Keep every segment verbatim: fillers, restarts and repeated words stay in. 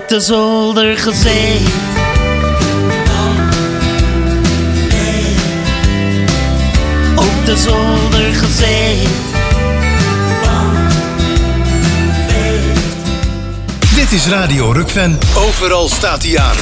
de zolder gezeten. Op de zolder gezeten. Dit is Radio Rukven. Overal staat hij aan.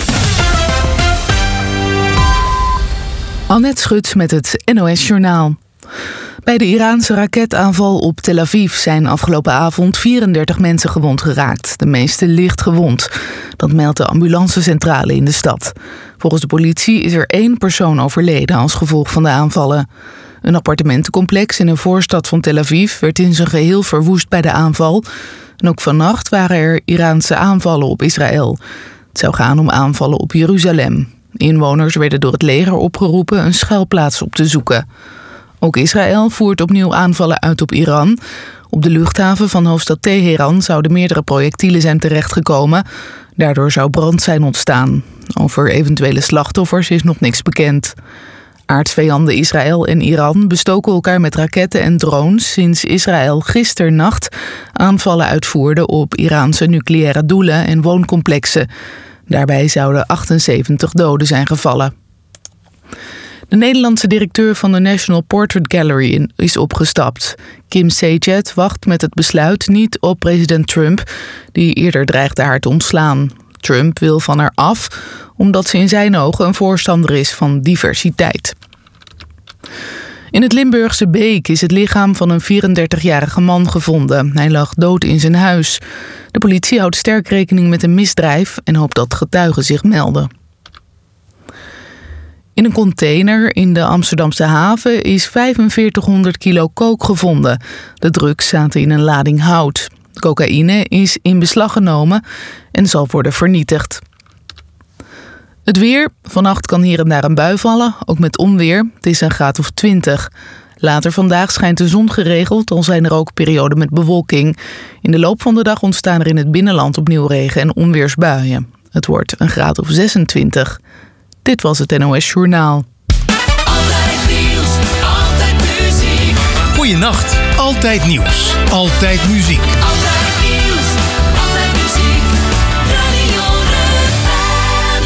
Annette Schut met het N O S-journaal. Bij de Iraanse raketaanval op Tel Aviv zijn afgelopen avond vierendertig mensen gewond geraakt. De meeste licht gewond. Dat meldt de ambulancecentrale in de stad. Volgens de politie is er één persoon overleden als gevolg van de aanvallen. Een appartementencomplex in een voorstad van Tel Aviv werd in zijn geheel verwoest bij de aanval. En ook vannacht waren er Iraanse aanvallen op Israël. Het zou gaan om aanvallen op Jeruzalem. Inwoners werden door het leger opgeroepen een schuilplaats op te zoeken. Ook Israël voert opnieuw aanvallen uit op Iran. Op de luchthaven van hoofdstad Teheran zouden meerdere projectielen zijn terechtgekomen. Daardoor zou brand zijn ontstaan. Over eventuele slachtoffers is nog niks bekend. Aardsvijanden Israël en Iran bestoken elkaar met raketten en drones sinds Israël gisternacht aanvallen uitvoerde op Iraanse nucleaire doelen en wooncomplexen. Daarbij zouden achtenzeventig doden zijn gevallen. De Nederlandse directeur van de National Portrait Gallery is opgestapt. Kim Sayed wacht met het besluit niet op president Trump, die eerder dreigde haar te ontslaan. Trump wil van haar af, omdat ze in zijn ogen een voorstander is van diversiteit. In het Limburgse Beek is het lichaam van een vierendertigjarige man gevonden. Hij lag dood in zijn huis. De politie houdt sterk rekening met een misdrijf en hoopt dat getuigen zich melden. In een container in de Amsterdamse haven is vijfenveertighonderd kilo kook gevonden. De drugs zaten in een lading hout. De cocaïne is in beslag genomen en zal worden vernietigd. Het weer. Vannacht kan hier en daar een bui vallen, ook met onweer. Het is een graad of twintig. Later vandaag schijnt de zon geregeld, al zijn er ook perioden met bewolking. In de loop van de dag ontstaan er in het binnenland opnieuw regen- en onweersbuien. Het wordt een graad of zesentwintig. Dit was het N O S-journaal. Altijd nieuws, altijd muziek. Goeienacht. Altijd nieuws. Altijd muziek. Altijd nieuws, altijd muziek. Radio Rukven.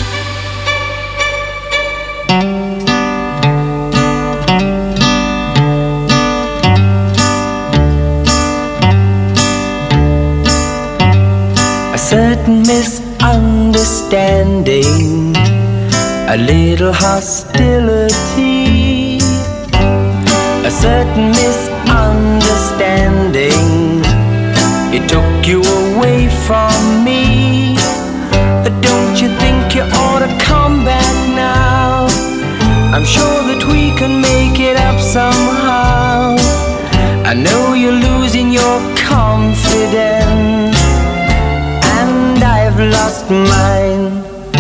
A certain misunderstanding, a little hostility, a certain misunderstanding, it took you away from me. Don't you think you ought to come back now? I'm sure that we can make it up somehow. I know you're losing your confidence, and I've lost mine.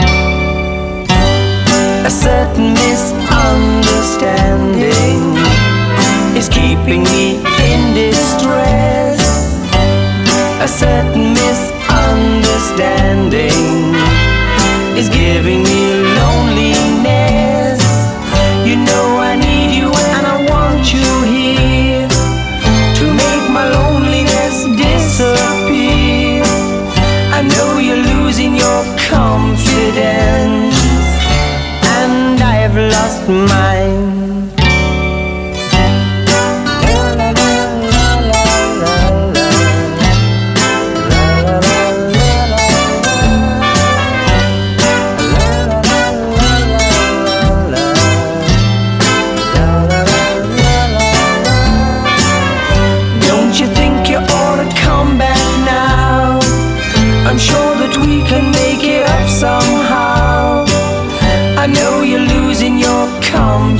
A certain misunderstanding is keeping me in distress. A certain misunderstanding is giving me loneliness. You know I need you and I want you here to make my loneliness disappear. I know you're losing your confidence, and I've lost mine. Don't you think you ought to come back now? I'm sure that we can make it up somehow. I know you're losing your calm.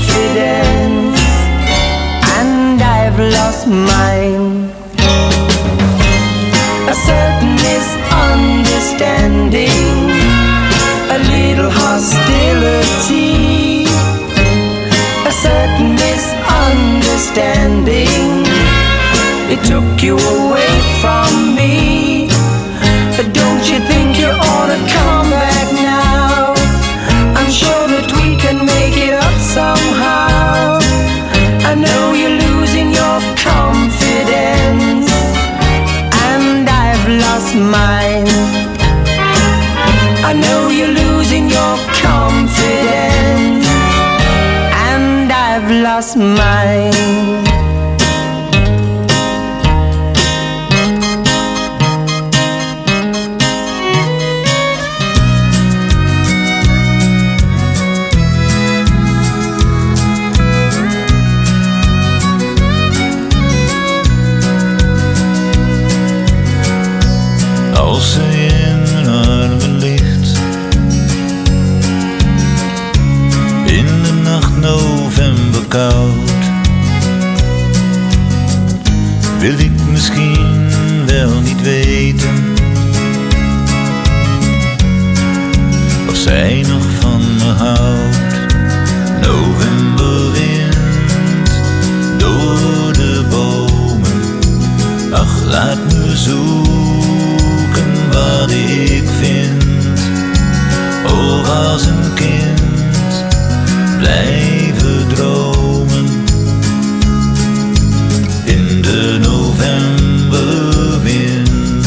was mine. Als ze in mijn armen ligt, in de nacht november koud, wil ik misschien wel niet weten of zij nog van me houdt. Novemberwind door de bomen, ach laat me zoeken wat ik vind. Of als een kind blijven dromen in de novemberwind.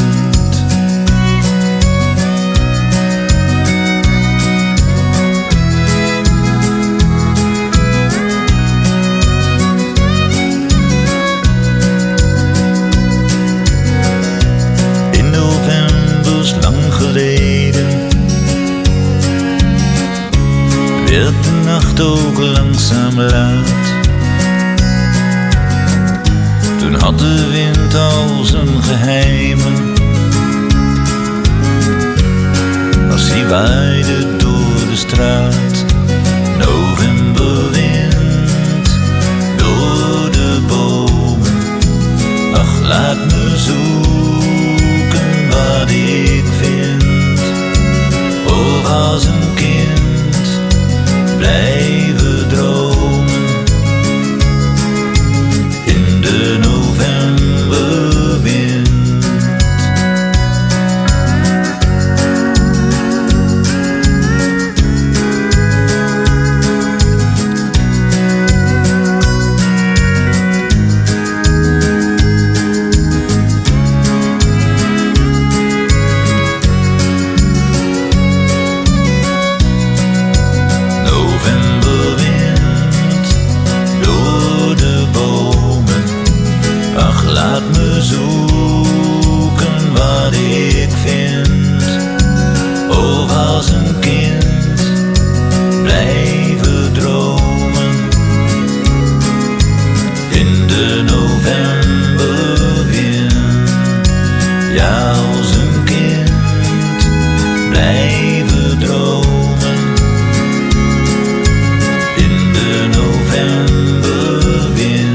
In novembers lang geleden werd de nacht ook langzaam laat. Toen had de wind al zijn geheimen, als hij waaide door de straat. Novemberwind door de bomen, ach laat me zoeken wat ik vind. Of als een kind blijven dromen in de novemberwind. Novemberwind door de bomen, ach laat me zoeken wat ik vind. Of als een kind blijven dromen in de novemberwind. Ja, als een kind blijven dromen in de novemberwind.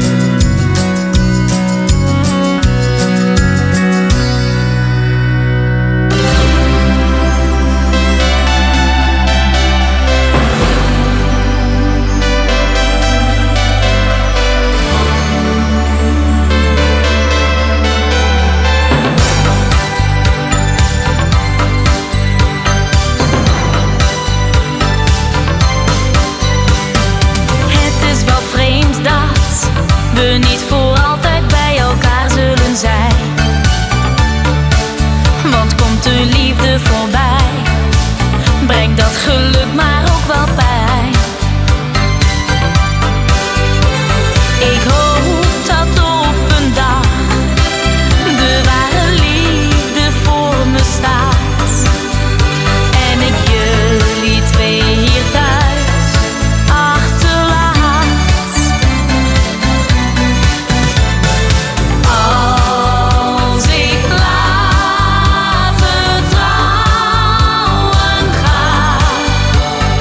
Het is wel vreemd dat we niet voor altijd bij elkaar zullen zijn. Want komt de liefde voorbij, brengt dat geluk maar ook wel pijn. Ik hoop dat op een dag de ware liefde voor me staat en ik jullie twee hier thuis achterlaat. Als ik later trouwen ga,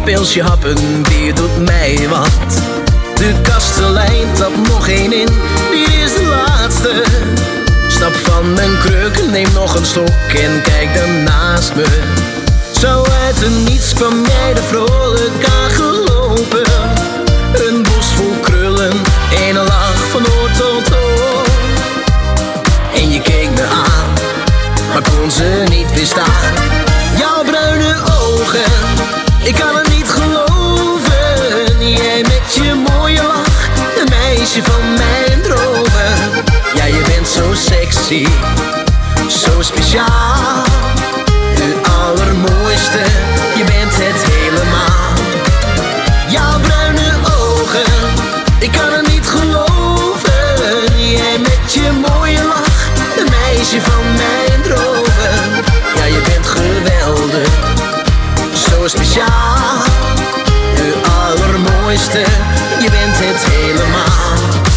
pilsje happen, bier doet mij wat. De kastelein tapt nog één in, dit is de laatste. Stap van mijn kruk, neem nog een stok en kijk dan naast me. Zo uit het niets kwam jij er vrolijk aangelopen. Een bos vol krullen en een lach van oor tot oor. En je keek me aan, maar kon ze niet weerstaan. Jouw bruine ogen, ik kan het niet geloven. Jij met je mooie lach, een meisje van mijn dromen. Ja, je bent zo sexy, zo speciaal. De allermooiste, je bent het helemaal. Jouw bruine ogen, ik kan het niet geloven. Jij met je mooie lach, een meisje van mijn dromen. Ja, je bent geweldig, zo speciaal. De allermooiste, je bent het helemaal.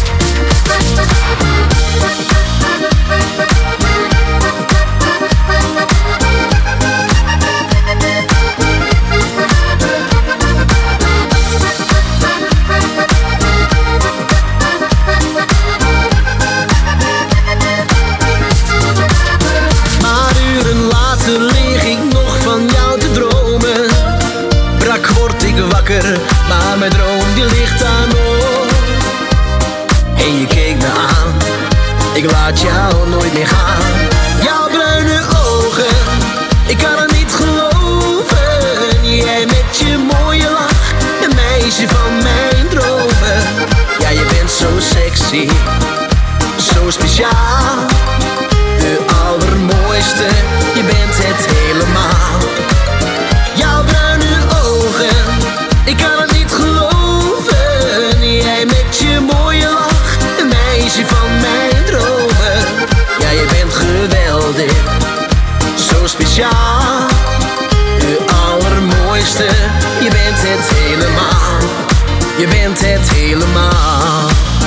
Maar uren later lig ik nog van jou te dromen. Brak word ik wakker, maar mijn droom die ligt daar nog. En je keek me aan, ik laat jou nooit meer gaan. Jouw bruine ogen, ik kan het niet geloven. Jij met je mooie lach, een meisje van mijn dromen. Ja, je bent zo sexy, zo speciaal. De allermooiste, je bent het helemaal. Jouw bruine ogen, ik kan het niet geloven. Jij met je mooie lach, een meisje van mijn dromen. Ja, je bent geweldig, zo speciaal. De allermooiste, je bent het helemaal. Je bent het helemaal.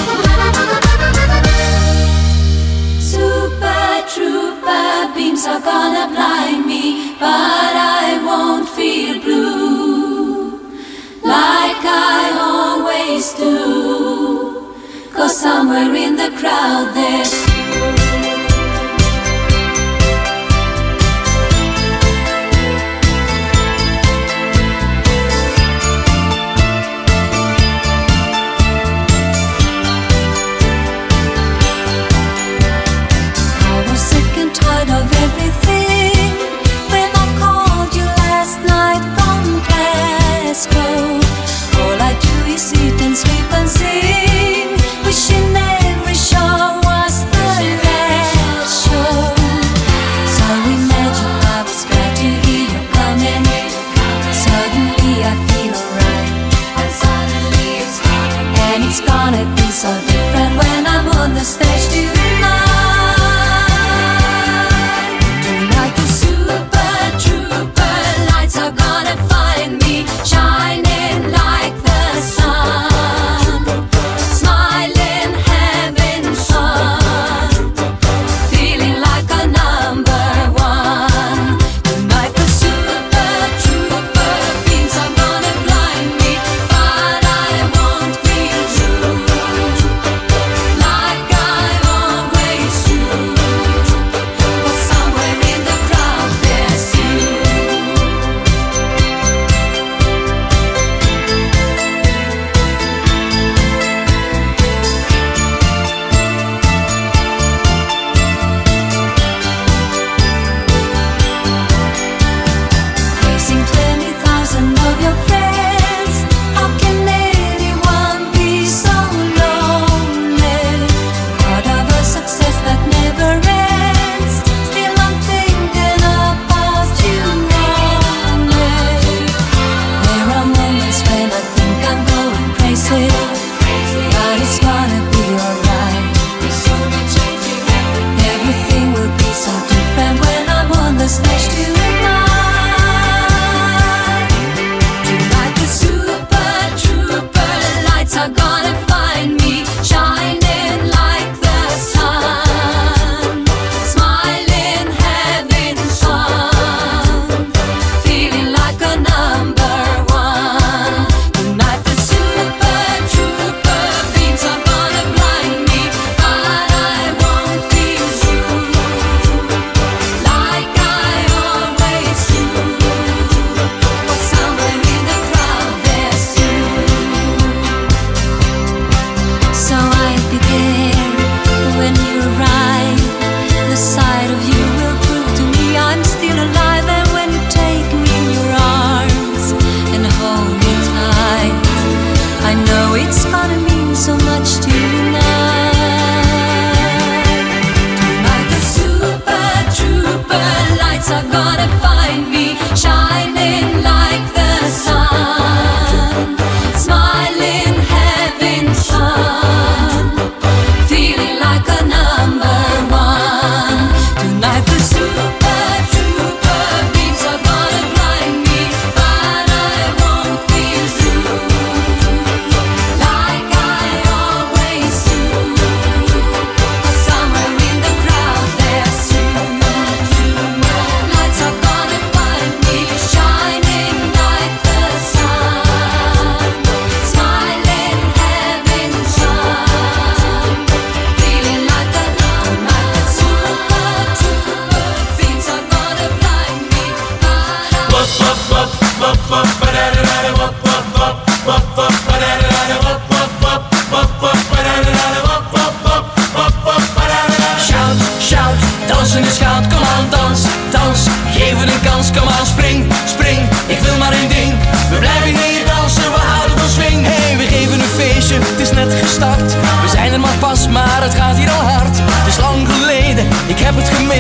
Super trooper beams are gonna blind me, but I won't feel blue like I always do. 'Cause somewhere in the crowd there's tired of everything. When I called you last night from Glasgow, all I do is eat and sleep and sing, wishing every show was the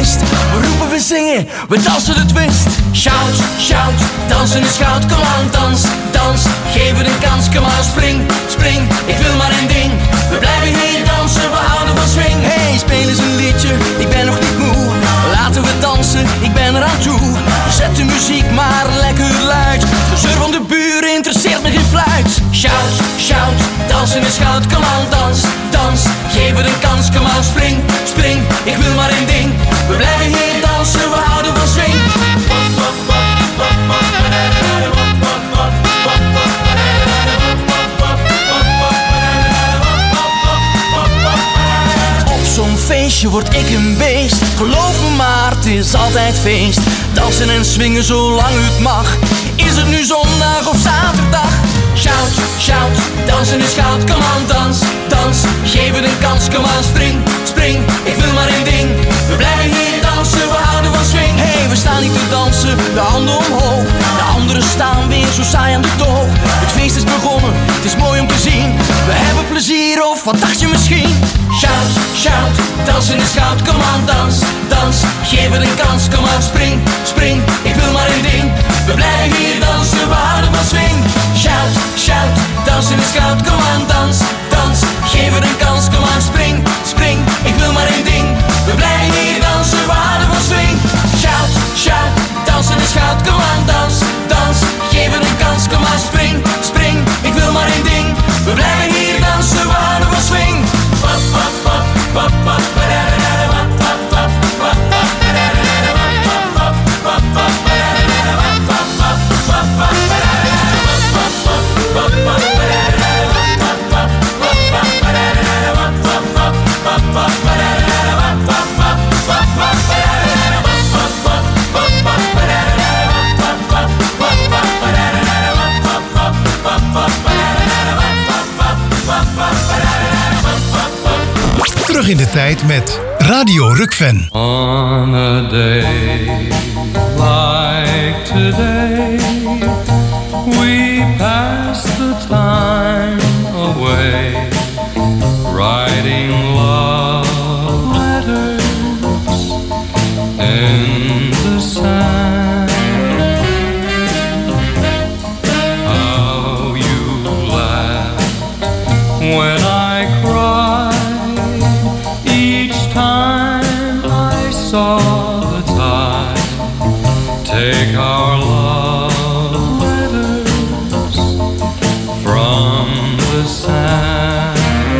mist. We roepen, we zingen, we dansen de twist. Shout, shout, dansen is goud. Kom aan, dans, dans, geef het een kans. Kom aan, spring, spring, ik wil maar één ding. We blijven hier dansen, we houden van swing. Hey, speel eens een liedje, ik ben nog niet moe. Laten we dansen, ik ben eraan toe. Zet de muziek maar lekker luid. Gezeur van de buren interesseert me geen fluit. Shout, shout, dansen is goud. Kom aan, dans, dans, geef het een kans. Kom aan, spring, spring, ik wil maar één ding. We blijven hier dansen, we houden van swing. Op zo'n feestje word ik een beest. Geloof me maar, het is altijd feest. Dansen en swingen zolang het mag. Is het nu zondag of zaterdag? Shout, shout, dansen is goud. Kom aan, dans, dans, geef het een kans. Kom aan, spring, spring, ik wil maar één ding. We blijven hier dansen, we houden van swing. Hey, we staan niet te dansen, de handen omhoog. De anderen staan weer zo saai aan de toog. Het feest is begonnen, het is mooi om te zien. We hebben plezier, of wat dacht je misschien? Shout, shout, dansen is goud. Kom aan, dans, dans, geef het een kans. Kom aan, spring, spring, ik wil maar één ding. We blijven hier dansen, we houden van swing. Shout, shout, dansen is goud. Kom aan, dans, dans, geef het een kans. Kom aan, spring, spring, ik wil maar één ding. We blijven hier dansen, we houden van swing. Shout, shout, dansen is goud. Kom aan, dans, dans, geef het een kans. Kom aan, spring, spring, ik wil maar één ding. We blijven hier dansen, we houden van swing. Pop, pop, pop, pop, pop, pa-da-da-da-da, pop, pop, pop, pop, pa-da-da-da-da, pop, pop, pop, pop, pa-da-da-da-da, pop, pop, pop, pop, pa-da-da-da-da, pop, pop, pop, pop, pa-da-da-da-da, pop, pop, pop, pop, pa-da-da-da-da, pop, pop, pop, pop, pa-da-da-da-da, pop, pop, pop, pop, pa-da-da-da-da, pop, pop, pop, pop, pa-da-da-da-da, pop, pop, pop, pop, pa-da-da-da-da, pop, pop, pop, pop, pa-da-da-da-da, pop, pop, pop, pop, pa-da-da-da-da. Terug in de tijd met Radio Rukven. On a day like today, we pass the time away, writing love letters in the sand. How you laughed when I cried each time I saw the tide take our love letters from the sand.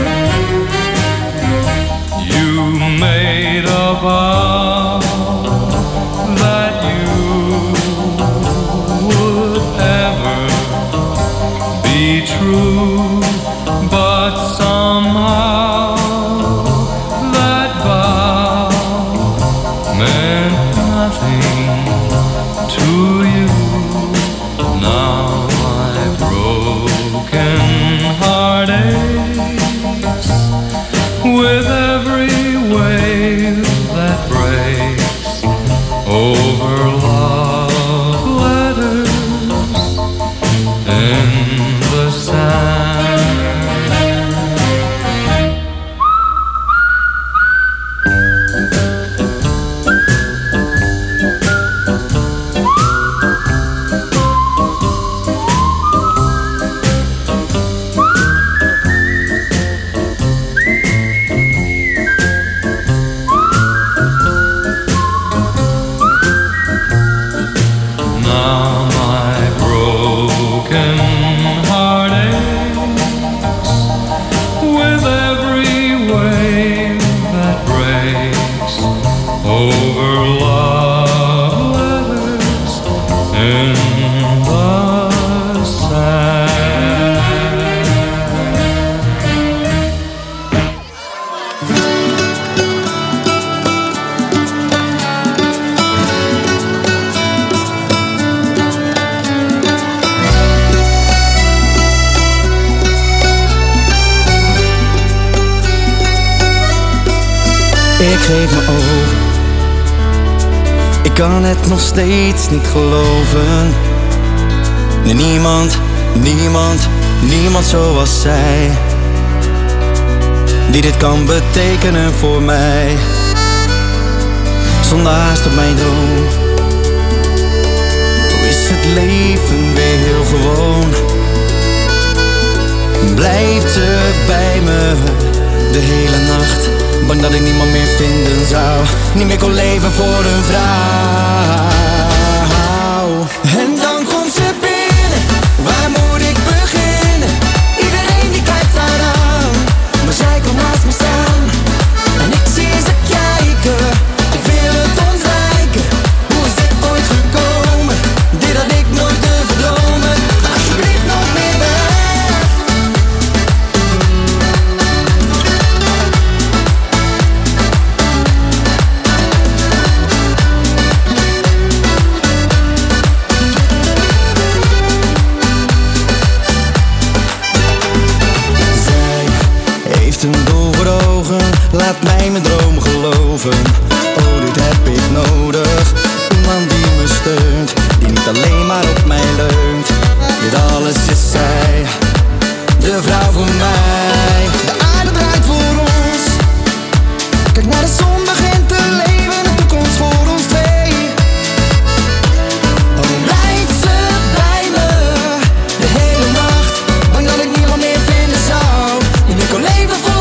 You made a vow that you would ever be true, but somehow that vow meant nothing to you. Now my broken heart aches with every wave that breaks over love letters in the sand. Now my broken heart aches with every wave that breaks over love letters in the sand. Ik geef me over. Ik kan het nog steeds niet geloven. Nee, niemand, niemand, niemand zoals zij, die dit kan betekenen voor mij. stond haast op mijn droom. Hoe is het leven weer heel gewoon? Blijft ze bij me de hele nacht, bang dat ik niemand meer vinden zou, niet meer kon leven voor een vrouw. En dan komt ze binnen, waar moet ik beginnen? Iedereen die kijkt haar aan, maar zij komt naast me staan. En ik zie ze kijken, ik wil het ontwijken. Hoe is dit ooit gekomen? Dit had ik nooit durven dromen. Ga alsjeblieft nog meer weg. Een doel voor ogen, laat mij mijn droom geloven. Oh, dit heb ik nodig. Iemand die me steunt, die niet alleen maar op mij leunt. Dit alles is zij, de vrouw voor mij. De aarde draait voor ons. Kijk naar de zon, begint te leven. De toekomst voor ons twee. Oh, blijft ze bij me de hele nacht, bang dat ik niemand meer vinden zou, niet meer kon leven voor.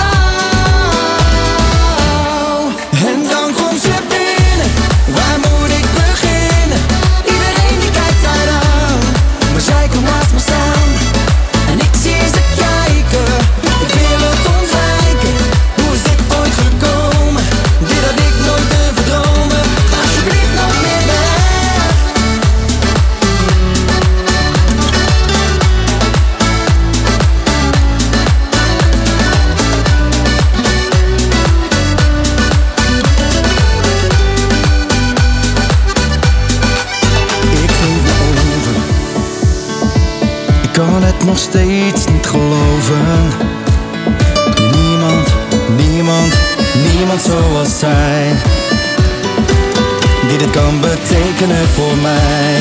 Nog steeds niet geloven. Niemand, niemand, niemand zoals zij, die dit kan betekenen voor mij.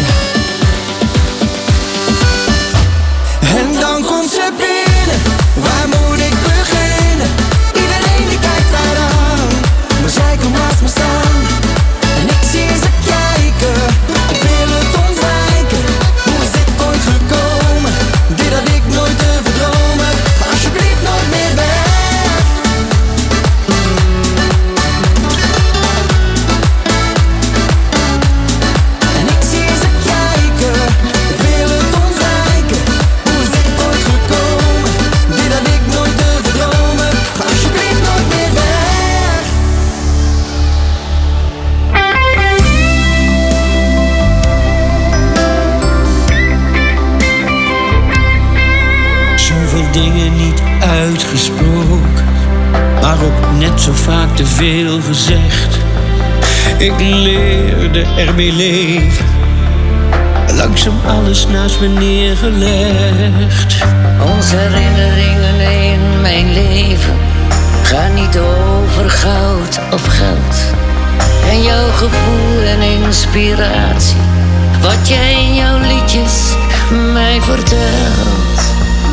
En dan komt ze binnen, waar moet ik beginnen? Iedereen die kijkt haar aan, maar zij komt naast me staan. En ik zie ze kijken, ik wil het ontwijken. Hoe is dit ooit gekomen? Dit had ik nooit durven dromen. Ga alsjeblieft nooit meer weg. En ik zie ze kijken, ik wil het ontwijken. Hoe is dit ooit gekomen? Dit had ik nooit durven dromen. Ga alsjeblieft nooit meer weg. Zoveel dingen niet uitgesproken, maar ook net zo vaak te veel gezegd. Ik leerde ermee leven, langzaam alles naast me neergelegd. Onze herinneringen in mijn leven gaan niet over goud of geld. En jouw gevoel en inspiratie, wat jij in jouw liedjes mij vertelt.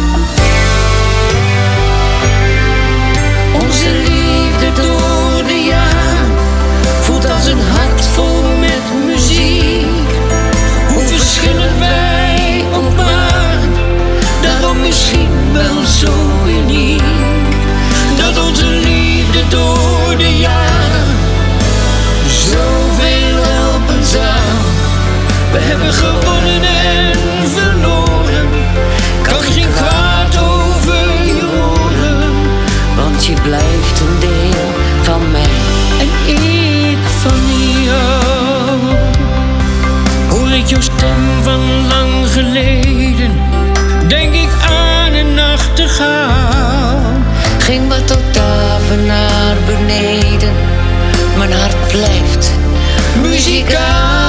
Onze liefde door de jaren voelt als een hart vol met muziek. Hoe verschillen wij ook waren, daarom misschien wel zo uniek. Dat onze liefde door de jaren zoveel helpen zou. We hebben gewonnen en verloren, kan geen kwaad over je horen. Want je blijft een deel van mij en ik van jou. Hoor ik jouw stem van lang geleden, denk ik aan een nachtegaal. Ging wat octaven naar beneden, mijn hart blijft muzikaal.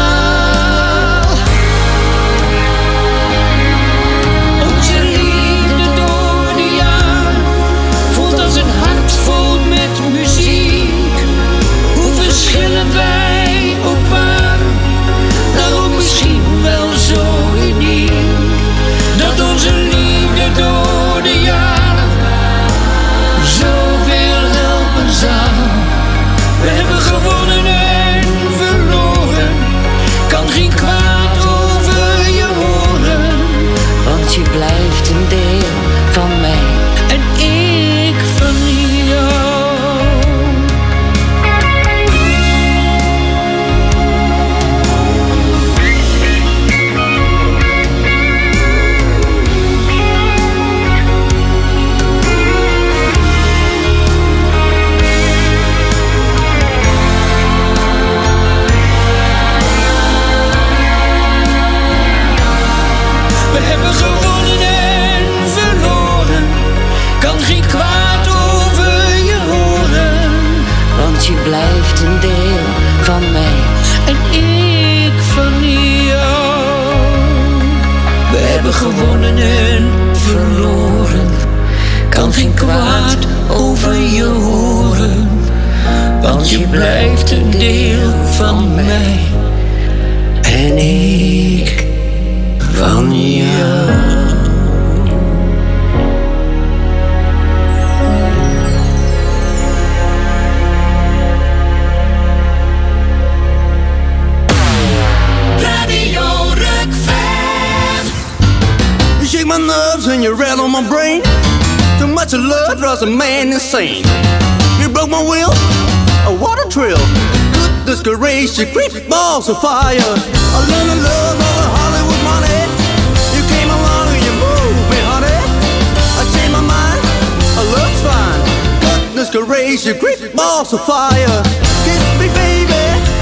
Onze liefde door de jaren voelt als een hart vol met muziek. Hoe verschillen wij ook waren, daarom misschien wel zo uniek. Dat onze liefde door de jaren zoveel helpen zou. We hebben gewonnen en blijft een deel van mij. En ik van jou. We hebben gewonnen en verloren. Kan geen kwaad over je horen. Want je blijft een deel van mij. En ik van jou. Shake my nerves and you rattle my brain. Too much of love drives a man insane. You broke my will, a water trail. Goodness gracious, you creep balls of fire. I learned to love all the Hollywood money. You came along and you moved me, honey. I changed my mind, I love's fine. Goodness gracious, you creep balls of fire. Kiss me, baby.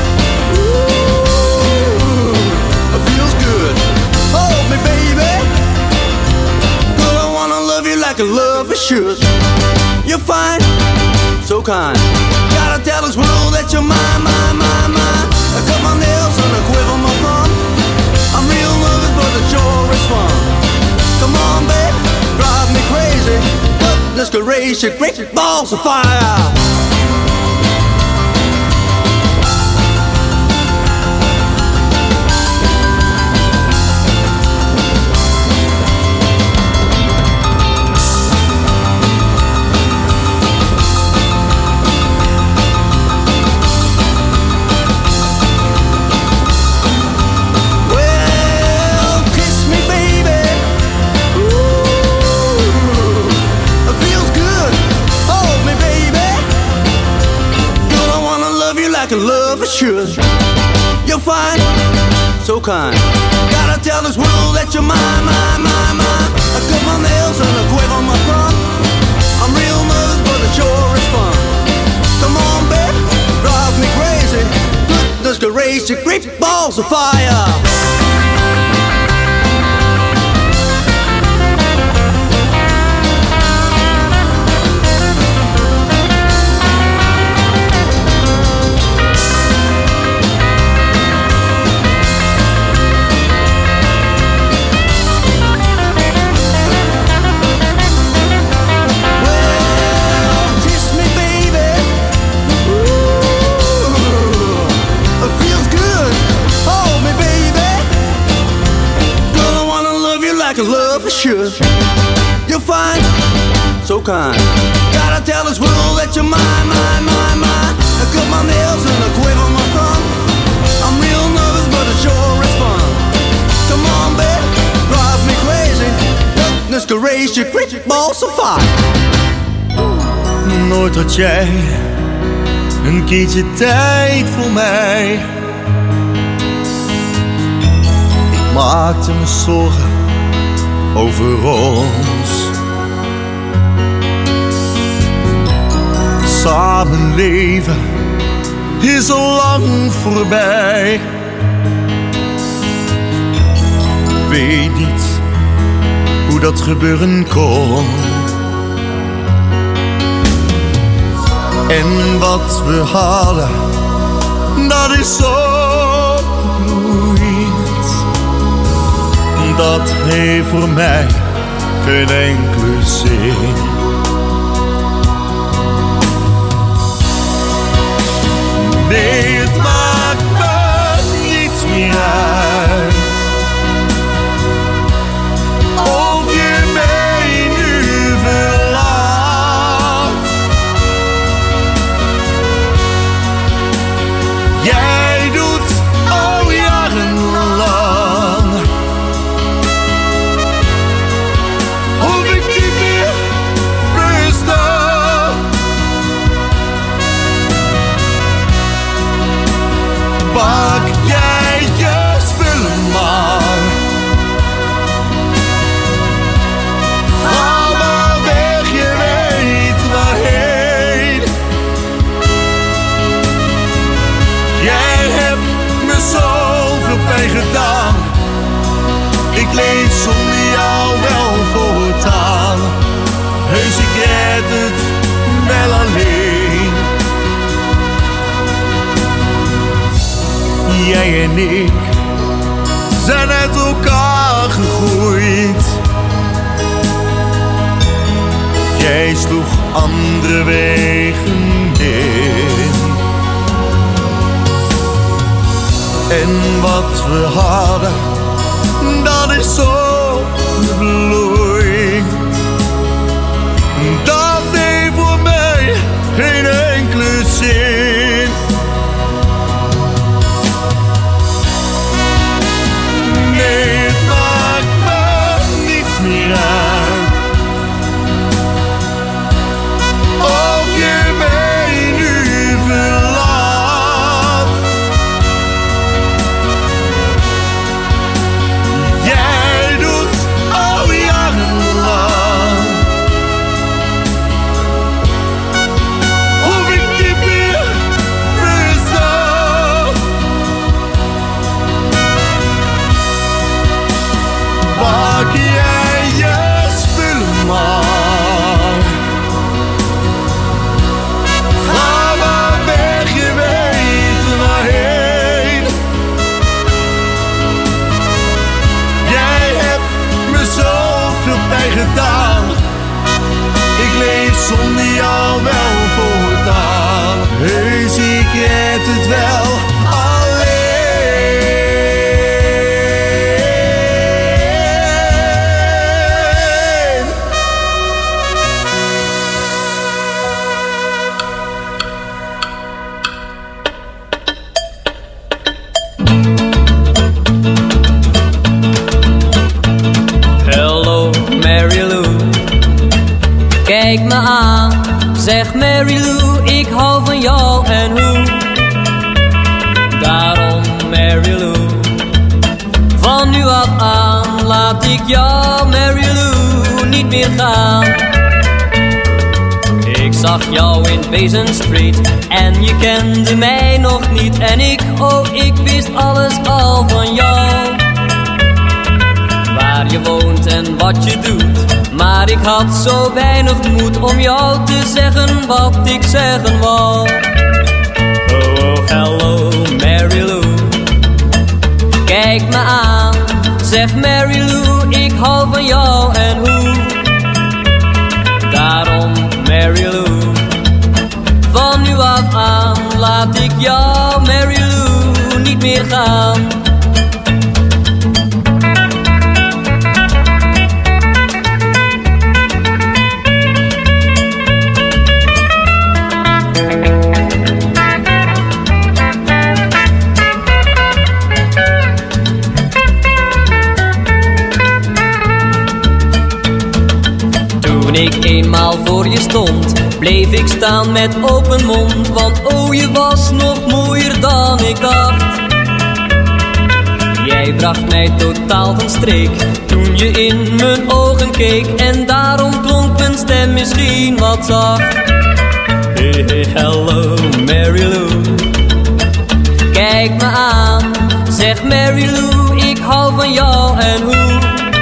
Ooh, it feels good. Hold me, baby. Like a lover should. You're fine, so kind. Gotta tell this world that you're mine, mine, mine, mine. I cut my nails and I quiver my thumb. I'm real nervous, but the sure is fun. Come on, babe, drive me crazy. Goodness gracious, great balls of fire. Like a lover should. You're fine, so kind. Gotta tell this world that you're mine, mine, mine, mine. I cut my nails and I quiver my thumb. I'm real nervous, but it sure is fun. Come on, babe, drive me crazy. Goodness gracious, great balls of fire. Like a lover should. You're fine, so kind. Gotta tell this world that you're mine, mine, mine, mine. I cut my nails and I quiver my thumb. I'm real nervous, but it sure is fun. Come on, babe, drive me crazy. Goodness gracious, great balls of fire. Nooit had jij een keertje tijd voor mij. Ik maakte me zorgen over ons. Samenleven is al lang voorbij. Weet niet hoe dat gebeuren kon. En wat we hadden, dat is zo opgebloeid. Dat heeft voor mij geen enkele zin. Nee, het maakt me niets meer uit. Of je mij nu verlaat. Jij doet al jarenlang. Hoef ik niet meer bestaan. Pak jij je spullen maar. Ga maar weg, je weet waarheen. Jij hebt me zoveel pijn gedaan. Ik leef zonder jou wel voortaan. Heus, ik red het wel alleen. jij en ik zijn uit elkaar gegroeid. Jij sloeg andere wegen in. En wat we hadden, dat is zo gebloeid. Dat heeft voor mij geen enkele zin. Nee, het maakt me niets meer uit of je mij nu verlaat. Jij doet al jarenlang. Of ik niet meer besta. Pak jij je spullen maar. Ga maar weg, je weet waarheen. Jij hebt me zoveel pijn gedaan. Ik leef zonder jou wel voortaan. Heus, ik red het wel alleen. Hello, Mary Lou. Kijk me aan, zeg Mary Lou, ik hou van jou en hoe. Daarom, Mary Lou, van nu af aan laat ik jou, Mary Lou, niet meer gaan. Ik zag jou in Basin Street en je kende mij nog niet. En ik, oh ik wist alles al van jou. Waar je woont en wat je doet. Maar ik had zo weinig moed om jou te zeggen wat ik zeggen wou. Oh, oh, hello, Mary Lou. Kijk me aan, zeg Mary Lou, ik hou van jou en hoe. Daarom, Mary Lou, van nu af aan laat ik jou, Mary Lou, niet meer gaan. Toen ik eenmaal voor je stond, bleef ik staan met open mond. Want oh, je was nog mooier dan ik dacht. Jij bracht mij totaal van streek toen je in mijn ogen keek. En daarom klonk mijn stem misschien wat zacht. Hey, hey, hello, Mary Lou. Kijk me aan, zeg Mary Lou, ik hou van jou en hoe.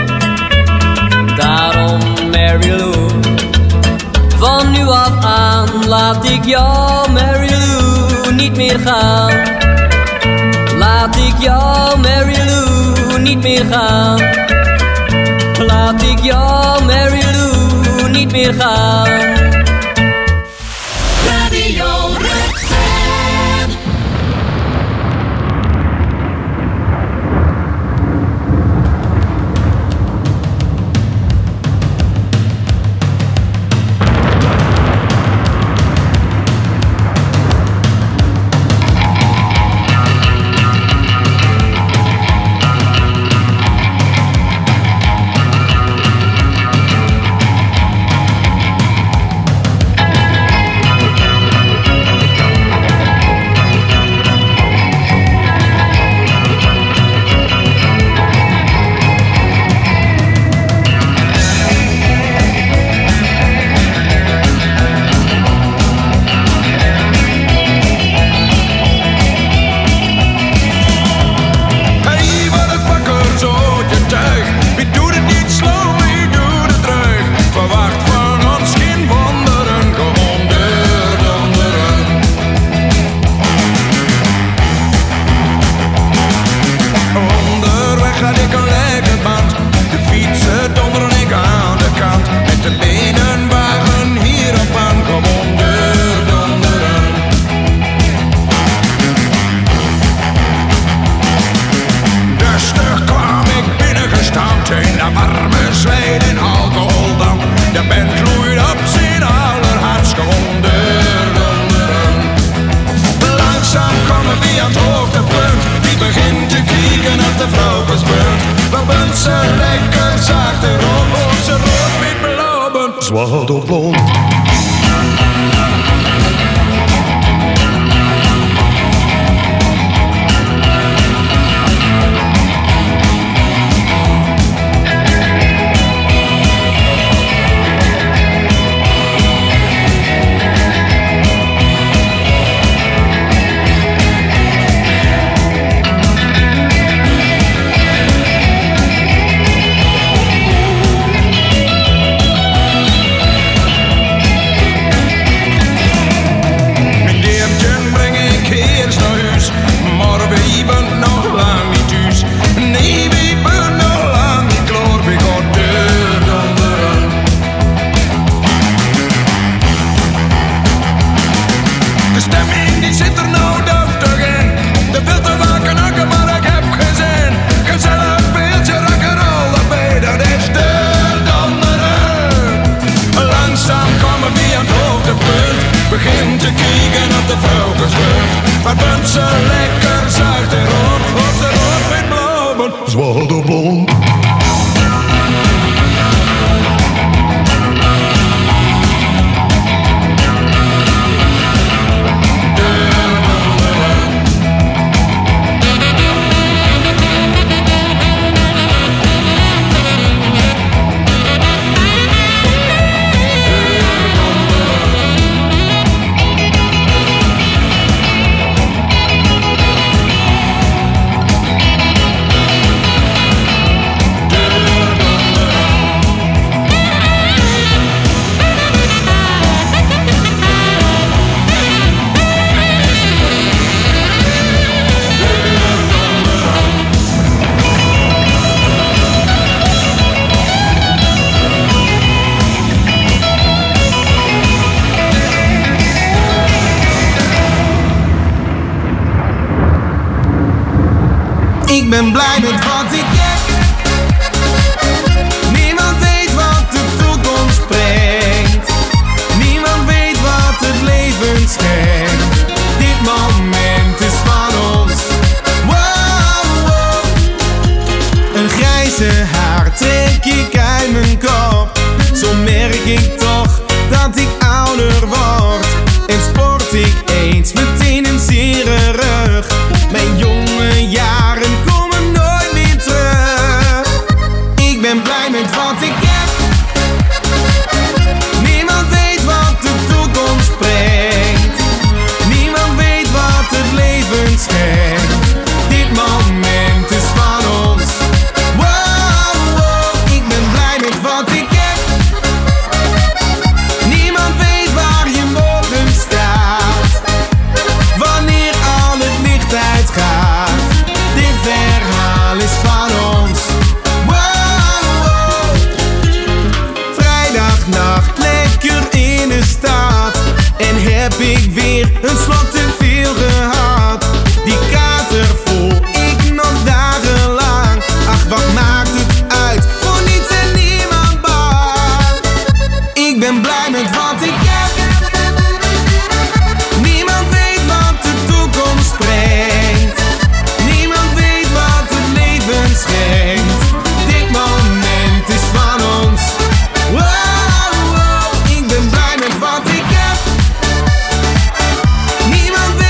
Daarom, Mary Lou, van nu af aan laat ik jou, Mary Lou, niet meer gaan. Laat ik jou, Mary Lou, niet meer gaan. Laat ik jou, Mary Lou, niet meer gaan. Radio Rukven. dat warme zweet en alcoholdamp. De band gloeit op zijn allerhardst onderen. Langzaam komen we aan het hoogtepunt. Die begint te kijken op de vrouwensbeurt. We bent ze lekker zacht erop. Of ze rood met blauwen, zwart of blond. Begin te kijken op de vrouwensbeurt. Maar bent ze lekker zuid erop. Of ze rood met blauwen, zwart of blond. Ik ben blij met wat ik heb. Niemand weet wat de toekomst brengt. Niemand weet wat het leven schenkt. Dit moment is van ons. Wow, wow. Een grijze haar trek ik uit mijn kop. Zo merk ik toch dat ik ouder word. En sport ik eens meteen een zere rug. Mijn jonge jaren komen nooit meer terug. Ik ben blij met wat ik heb. Niemand weet wat de toekomst brengt. Niemand weet wat het leven schenkt. Dit moment is van ons. Wow, wow. Ik ben blij met wat ik heb. Niemand weet waar je morgen staat. Wanneer al het licht uitgaat. Dit verhaal is van ons. Wow, wow. Vrijdagnacht lekker in de stad. En heb ik weer een slok te veel gehad. Die kater voel ik nog dagenlang. Ach, wat maakt het uit? Voor niets en niemand bang. Ik ben blij met wat ik heb. Niemand weet wat de toekomst brengt. Niemand weet wat het leven schenkt. Dit moment is van ons. Wow, wow. Ik ben blij met wat ik heb. Niemand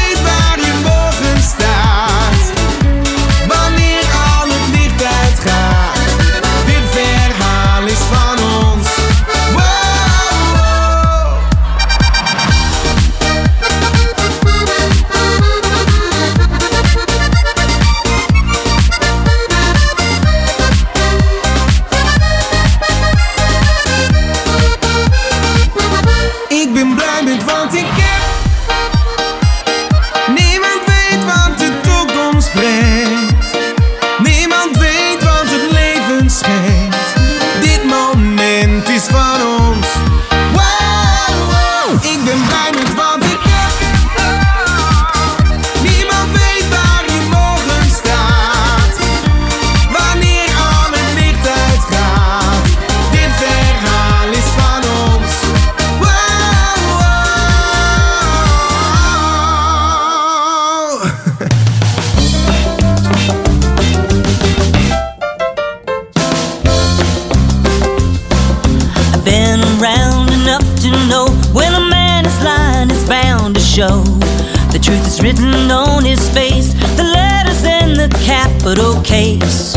show. The truth is written on his face, the letters in the capital case.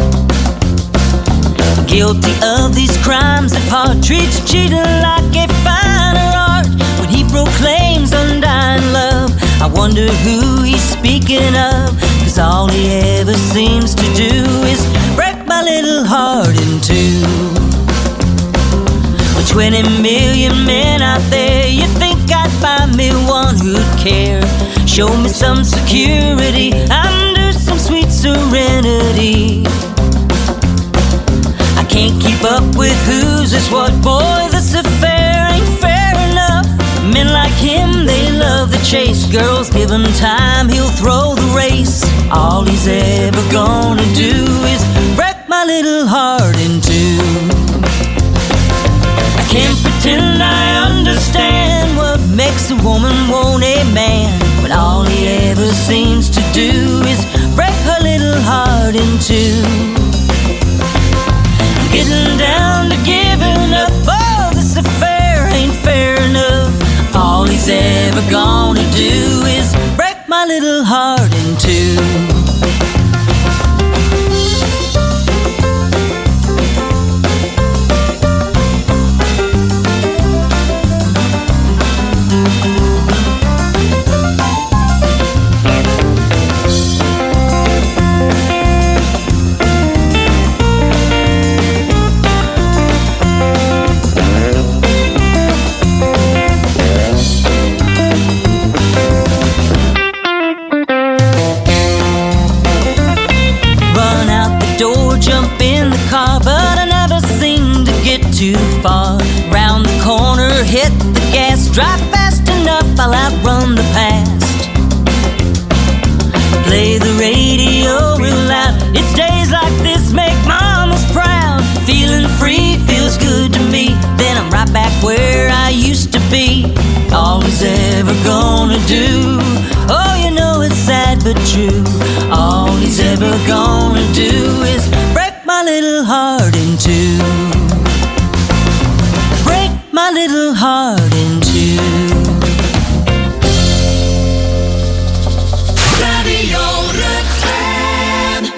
Guilty of these crimes of heart, treats cheating like a finer art. When he proclaims undying love, I wonder who he's speaking of. Cause all he ever seems to do is break my little heart in two. With twenty million men out there, you think I'd find me one who'd care. Show me some security, under some sweet serenity. I can't keep up with who's is what, boy, this affair ain't fair enough. Men like him, they love the chase. Girls give him time, he'll throw the race. All he's ever gonna do is break my little heart in two. I can't pretend I understand what makes a woman want a man, but all he ever seems to do is break her little heart in two. Getting down to giving up, oh, this affair ain't fair enough. All he's ever gonna do is break my little heart in two. Jump in the car, but I never seem to get too far. Round the corner, hit the gas, drive fast enough, I'll outrun the past. Play the radio real loud, it's days like this make mamas proud. Feeling free feels good to me, then I'm right back where I used to be. All he's ever gonna do, oh, you know it's sad but true. All he's ever gonna do is break my little heart in two. Break my little heart in two. Radio Rukven.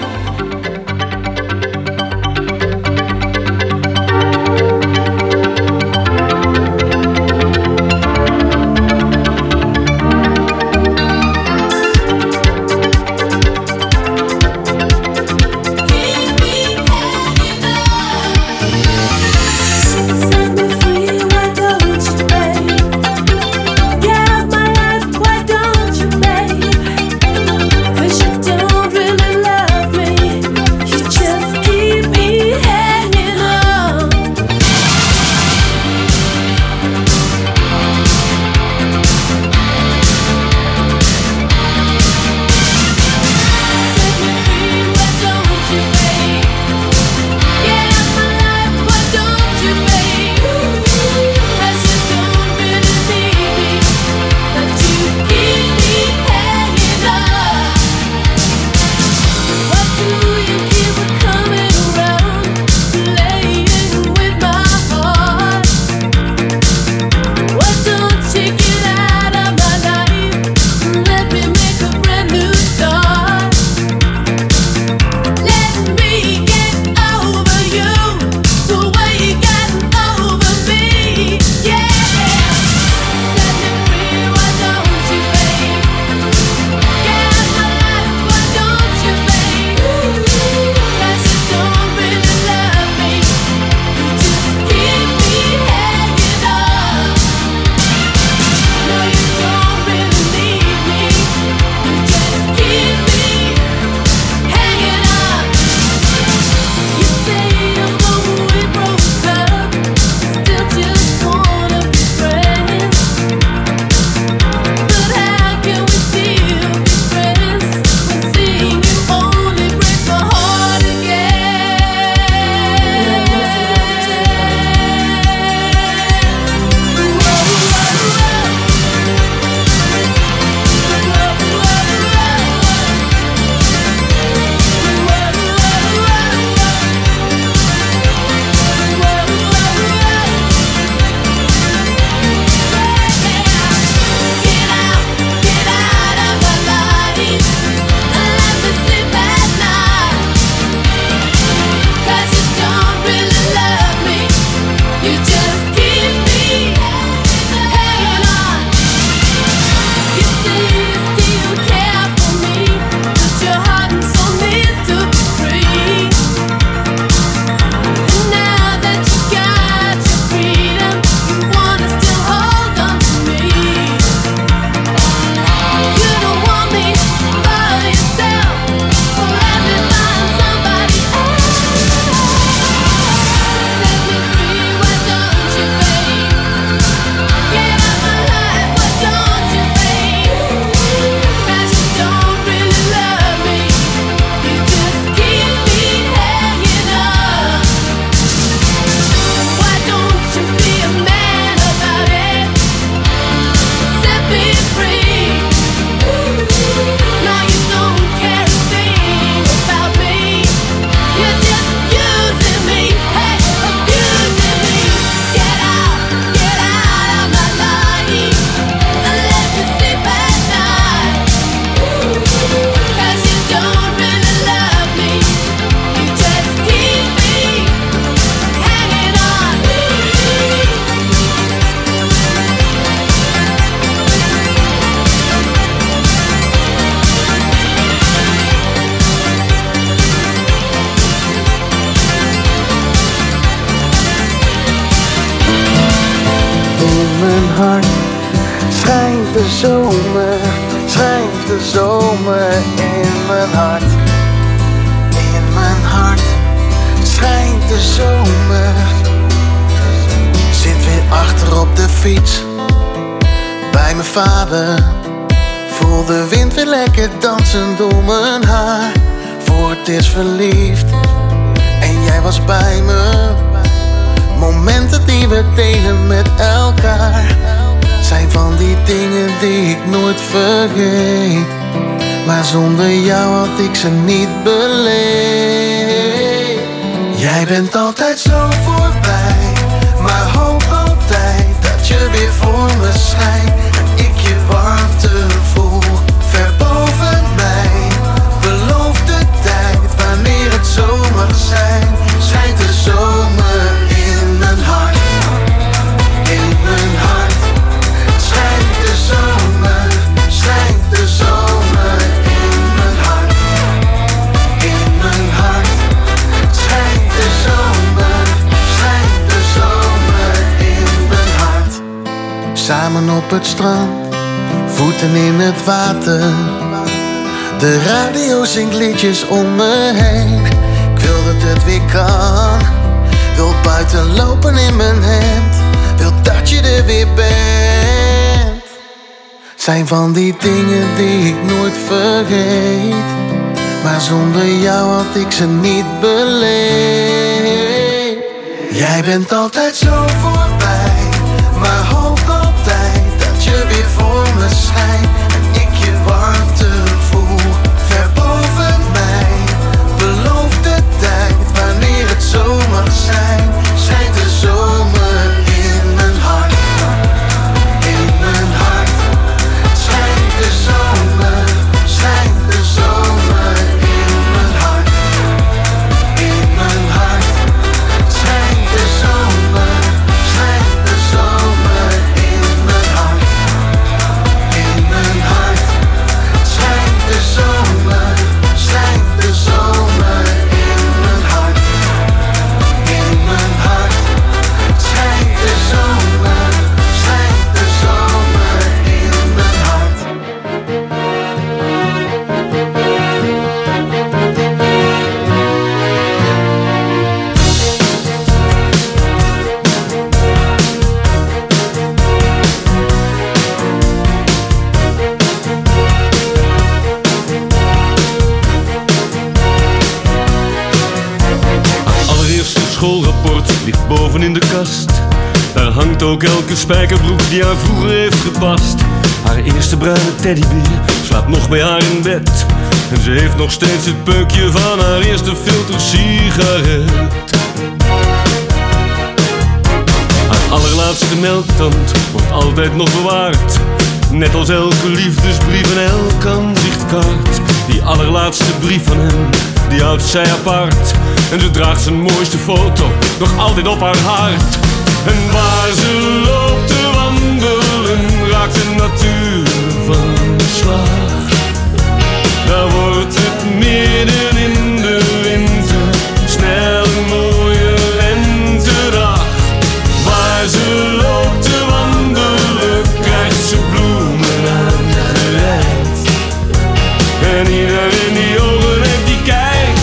hart schijnt de zomer, schijnt de zomer in mijn hart. In mijn hart schijnt de zomer. Zit weer achter op de fiets bij mijn vader. Voel de wind weer lekker dansen door mijn haar. Voor het is verliefd en jij was bij me. Momenten die we delen met elkaar zijn van die dingen die ik nooit vergeet. Maar zonder jou had ik ze niet beleefd. Jij bent altijd zo voorbij, maar hoop altijd dat je weer voor me schijnt. En ik je warmte voel, ver boven mij. Beloof de tijd, wanneer het zomer zijn. Schijnt de zomer in mijn hart. In mijn hart schijnt de zomer, schijnt de zomer in mijn hart. In mijn hart schijnt de zomer, schijnt de zomer in mijn hart. Samen op het strand, voeten in het water. De radio zingt liedjes om me heen. Ik wil dat het weer kan. Wil buiten lopen in mijn hemd. Wil dat je er weer bent. Zijn van die dingen die ik nooit vergeet. Maar zonder jou had ik ze niet beleefd. Jij bent altijd zo voorbij, maar hoop altijd dat je weer voor me schijnt. En ik je warmte voel, ver boven mij. Beloof de tijd, wanneer het zomer zijn. Schijnt de zomer in mijn hart. In mijn hart schijnt de zomer, schijnt de zomer in mijn hart. In mijn hart schijnt de zomer, schijnt de zomer in mijn hart. In mijn hart schijnt de zomer, schijnt de zomer in mijn hart. In mijn hart schijnt de zomer, schijnt de zomer in mijn hart. Haar allereerste schoolrapport ligt boven in de kast. Daar hangt ook elke spijkerbroek die haar vroeger heeft gepast. Haar eerste bruine teddybeer slaapt nog bij haar in bed. En ze heeft nog steeds het peukje van haar eerste filter sigaret. Haar allerlaatste melktand wordt altijd nog bewaard. Net als elke liefdesbrief en elk aanzichtkaart. Die allerlaatste brief van hem, die houdt zij apart. En ze draagt zijn mooiste foto nog altijd op haar hart. En waar ze loopt te wandelen, raakt de natuur van slag. Daar wordt het midden in de winter, snel een mooie lentedag. Waar ze loopt te wandelen, krijgt ze bloemen aangereikt. En iedereen die ogen heeft, die kijkt.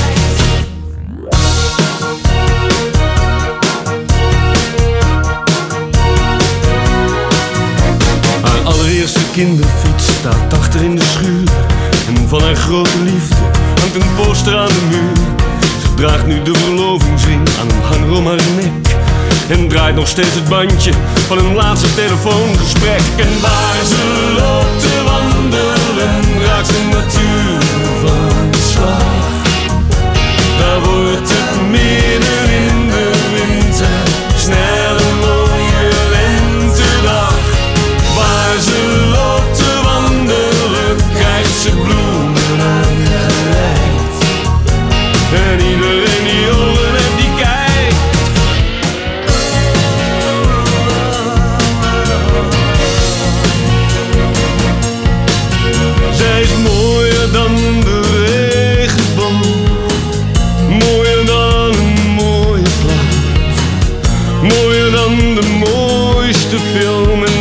Haar allereerste kinderfiets staat achter in de schuur. En van haar grote liefde hangt een poster aan de muur. Ze draagt nu de verlovingsring aan een hanger om haar nek. En draait nog steeds het bandje van een laatste telefoongesprek. En waar ze loopt te wandelen, raakt de natuur van slag. Daar wordt het midden in de winter, snel een mooie lentedag. Waar ze loopt te wandelen, krijgt ze bloemen aangereikt. En iedereen die ogen heeft, die kijkt. Zij is mooier dan de regenboog, mooier dan een mooie plaat, mooier dan de mooiste film. En